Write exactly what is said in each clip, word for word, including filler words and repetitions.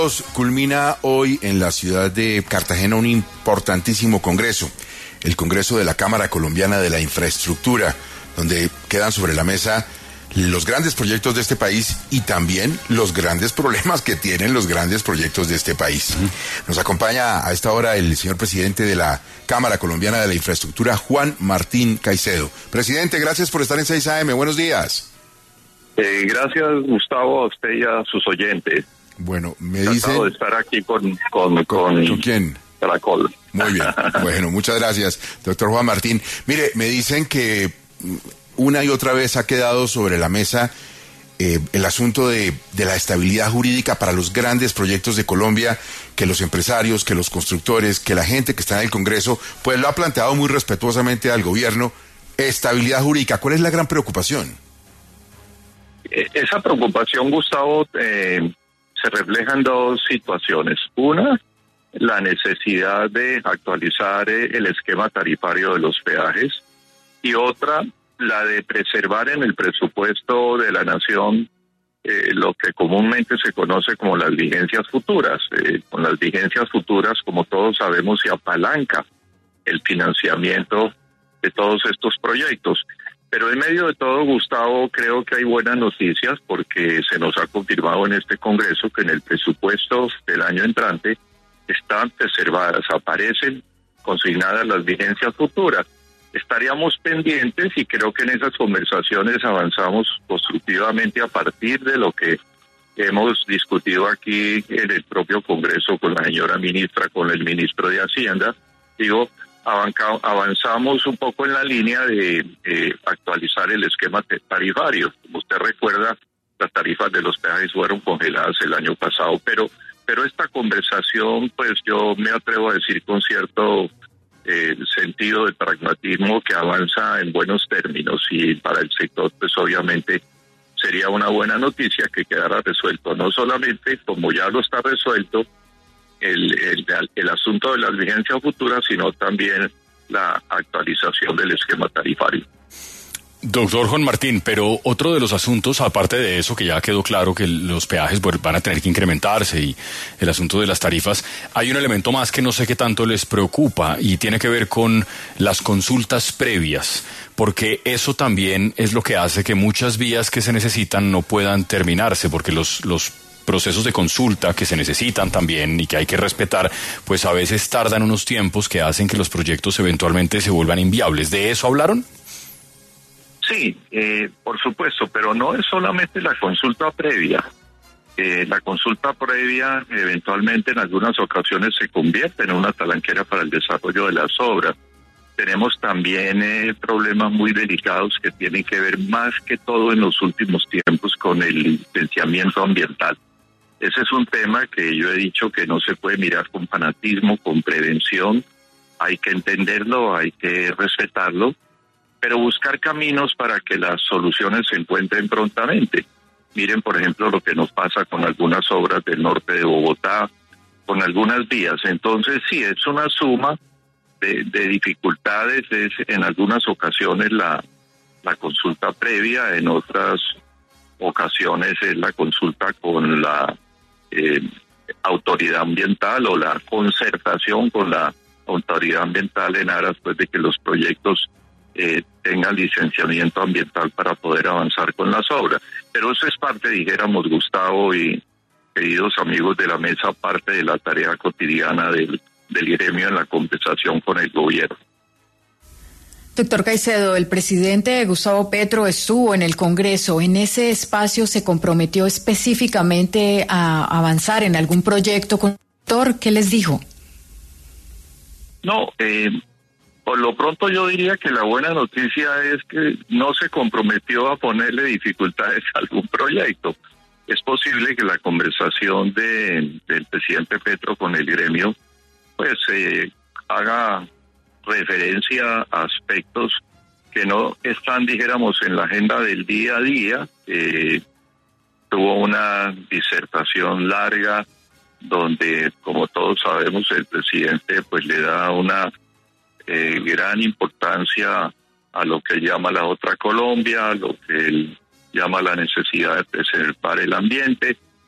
Culmina hoy en la ciudad de Cartagena un importantísimo congreso, el Congreso de la Cámara Colombiana de la Infraestructura, donde quedan sobre la mesa los grandes proyectos de este país y también los grandes problemas que tienen los grandes proyectos de este país. Nos acompaña a esta hora el señor presidente de la Cámara Colombiana de la Infraestructura, Juan Martín Caicedo. Presidente, gracias por estar en seis A M. Buenos días. Eh, gracias, Gustavo, a usted y a sus oyentes. Bueno, me dicen... dicen... de estar aquí con... ¿Con, con, con, ¿con quién? Caracol. Muy bien. Bueno, muchas gracias, doctor Juan Martín. Mire, me dicen que una y otra vez ha quedado sobre la mesa eh, el asunto de, de la estabilidad jurídica para los grandes proyectos de Colombia, que los empresarios, que los constructores, que la gente que está en el Congreso, pues lo ha planteado muy respetuosamente al gobierno. Estabilidad jurídica, ¿cuál es la gran preocupación? Esa preocupación, Gustavo, eh, se refleja en dos situaciones. Una, la necesidad de actualizar el esquema tarifario de los peajes, y otra, la de preservar en el presupuesto de la nación eh, lo que comúnmente se conoce como las vigencias futuras. Eh, con las vigencias futuras, como todos sabemos, se apalanca el financiamiento de todos estos proyectos. Pero en medio de todo, Gustavo, creo que hay buenas noticias porque se nos ha confirmado en este Congreso que en el presupuesto del año entrante están preservadas, aparecen consignadas las vigencias futuras. Estaríamos pendientes y creo que en esas conversaciones avanzamos constructivamente a partir de lo que hemos discutido aquí en el propio Congreso con la señora ministra, con el ministro de Hacienda. Digo, avanzamos un poco en la línea de eh, actualizar el esquema tarifario. Como usted recuerda, las tarifas de los peajes fueron congeladas el año pasado, pero pero esta conversación, pues yo me atrevo a decir con cierto eh, sentido de pragmatismo que avanza en buenos términos, y para el sector pues obviamente sería una buena noticia que quedara resuelto, no solamente como ya lo está resuelto El, el, el asunto de las vigencias futuras, sino también la actualización del esquema tarifario. Doctor Juan Martín, pero otro de los asuntos, aparte de eso, que ya quedó claro que los peajes van a tener que incrementarse y el asunto de las tarifas, hay un elemento más que no sé qué tanto les preocupa y tiene que ver con las consultas previas, porque eso también es lo que hace que muchas vías que se necesitan no puedan terminarse, porque los los procesos de consulta que se necesitan también y que hay que respetar, pues a veces tardan unos tiempos que hacen que los proyectos eventualmente se vuelvan inviables. ¿De eso hablaron? Sí, eh, por supuesto, pero no es solamente la consulta previa. Eh, la consulta previa eventualmente en algunas ocasiones se convierte en una talanquera para el desarrollo de las obras. Tenemos también eh, problemas muy delicados que tienen que ver más que todo en los últimos tiempos con el licenciamiento ambiental. Ese es un tema que yo he dicho que no se puede mirar con fanatismo, con prevención. Hay que entenderlo, hay que respetarlo, pero buscar caminos para que las soluciones se encuentren prontamente. Miren, por ejemplo, lo que nos pasa con algunas obras del norte de Bogotá, con algunas vías. Entonces, sí, es una suma de, de dificultades. Es en algunas ocasiones la, la consulta previa, en otras ocasiones es la consulta con la eh, autoridad ambiental o la concertación con la autoridad ambiental en aras pues de que los proyectos eh, tengan licenciamiento ambiental para poder avanzar con las obras. Pero eso es parte, dijéramos, Gustavo y queridos amigos de la mesa, parte de la tarea cotidiana del, del gremio en la conversación con el gobierno. Doctor Caicedo, el presidente Gustavo Petro estuvo en el Congreso. ¿En ese espacio se comprometió específicamente a avanzar en algún proyecto con el sector? ¿Qué les dijo? No, eh, por lo pronto yo diría que la buena noticia es que no se comprometió a ponerle dificultades a algún proyecto. Es posible que la conversación de, del presidente Petro con el gremio pues eh, haga referencia a aspectos que no están, dijéramos, en la agenda del día a día. Eh, tuvo una disertación larga donde, como todos sabemos, el presidente pues le da una eh, gran importancia a lo que él llama la otra Colombia, a lo que él llama la necesidad de preservar el ambiente.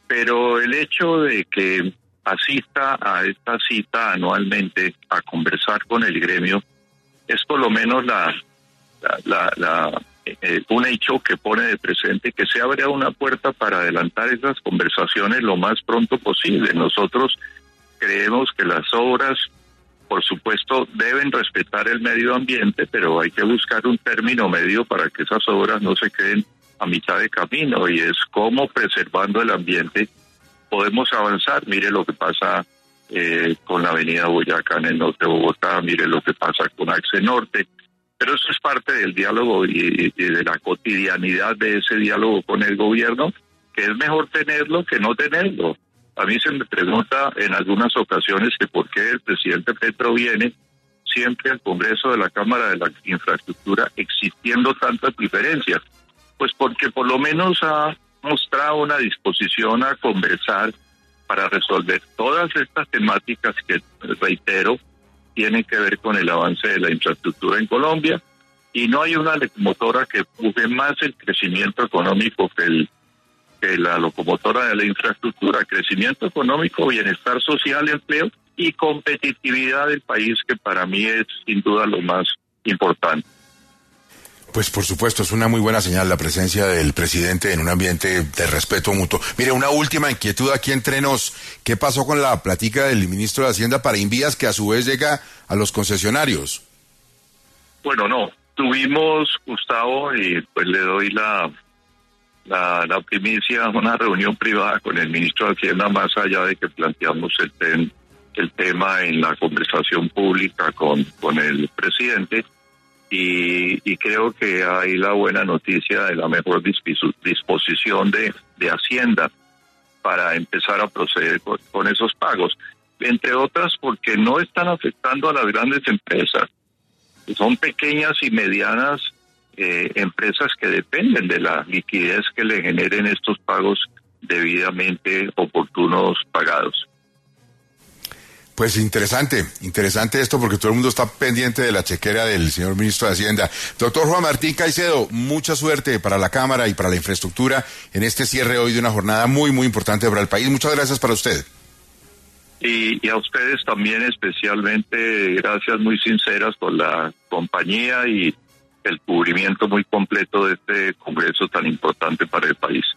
pero el hecho de que asista a esta cita anualmente a conversar con el gremio es por lo menos la, la, la, la eh, un hecho que pone de presente que se abre una puerta para adelantar esas conversaciones lo más pronto posible. Nosotros creemos que las obras, por supuesto, deben respetar el medio ambiente, pero hay que buscar un término medio para que esas obras no se queden a mitad de camino, y es cómo, preservando el ambiente, podemos avanzar. Mire lo que pasa eh, con la avenida Boyacá en el norte de Bogotá, mire lo que pasa con Axe Norte, pero eso es parte del diálogo y, y de la cotidianidad de ese diálogo con el gobierno, que es mejor tenerlo que no tenerlo. A mí se me pregunta en algunas ocasiones que por qué el presidente Petro viene siempre al Congreso de la Cámara de la Infraestructura existiendo tantas diferencias. Pues porque por lo menos ha mostrado una disposición a conversar para resolver todas estas temáticas que, reitero, tienen que ver con el avance de la infraestructura en Colombia, y no hay una locomotora que empuje más el crecimiento económico que el que la locomotora de la infraestructura. Crecimiento económico, bienestar social, empleo y competitividad del país, que para mí es sin duda lo más importante. Pues por supuesto, es una muy buena señal la presencia del presidente en un ambiente de respeto mutuo. Mire, una última inquietud aquí entre nos. ¿Qué pasó con la plática del ministro de Hacienda para Invías, que a su vez llega a los concesionarios? Bueno, no. Tuvimos, Gustavo, y pues le doy la... La, la primicia, una reunión privada con el ministro de Hacienda, más allá de que planteamos el, ten, el tema en la conversación pública con, con el presidente, y, y creo que hay la buena noticia de la mejor disposición de, de Hacienda para empezar a proceder con, con esos pagos, entre otras porque no están afectando a las grandes empresas, son pequeñas y medianas Eh, empresas que dependen de la liquidez que le generen estos pagos debidamente oportunos pagados. Pues interesante, interesante esto, porque todo el mundo está pendiente de la chequera del señor ministro de Hacienda. Doctor Juan Martín Caicedo, mucha suerte para la Cámara y para la infraestructura en este cierre hoy de una jornada muy, muy importante para el país. Muchas gracias para usted. Y, y a ustedes también, especialmente, gracias muy sinceras por la compañía y el cubrimiento muy completo de este congreso tan importante para el país.